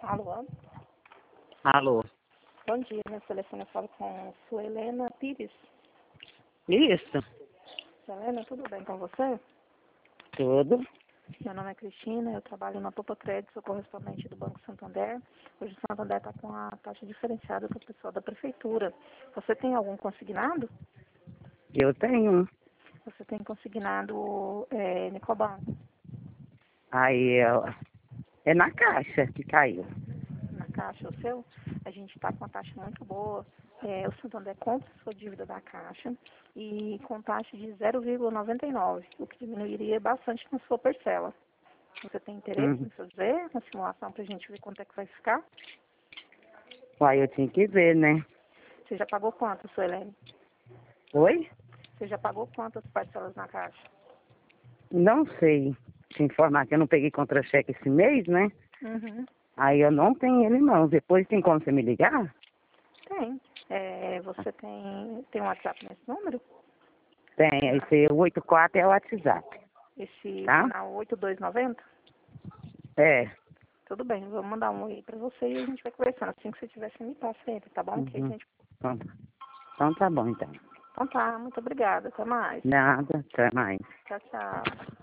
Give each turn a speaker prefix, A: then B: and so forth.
A: Alô?
B: Alô?
A: Bom dia, meu telefone eu falo com Suelena Pires.
B: Isso,
A: Suelena, tudo bem com você?
B: tudo.
A: Meu nome é Cristina, eu trabalho na Popa Crédito, sou correspondente do Banco Santander. Hoje o Santander está com a taxa diferenciada com o pessoal da prefeitura. Você tem algum consignado?
B: Eu tenho.
A: Você tem consignado Nicoban
B: Aí é na caixa que caiu.
A: na caixa, o seu? A gente está com uma taxa muito boa. O Santander compra sua dívida da caixa e com taxa de 0,99, o que diminuiria bastante na sua parcela. Você tem interesse em fazer uma simulação para a gente ver quanto é que vai ficar?
B: Uai, eu tinha que ver, né?
A: Você já pagou quanto, Suelene?
B: Oi?
A: Você já pagou quantas parcelas na caixa?
B: Não sei te informar que eu não peguei contra-cheque esse mês, né?
A: Uhum.
B: Aí eu não tenho ele não. Depois tem como você me ligar?
A: Tem. Você tem um WhatsApp nesse número?
B: Tem, esse 84 é o WhatsApp,
A: Esse
B: tá?
A: final 8290?
B: É.
A: Tudo bem, vou mandar um aí para você e a gente vai conversando. Assim que você tiver, você me passa ele, tá bom? Que a
B: Uhum.
A: gente...
B: Então tá bom, então.
A: Então tá, muito obrigada. Até mais.
B: Nada, até mais.
A: Tchau, tchau.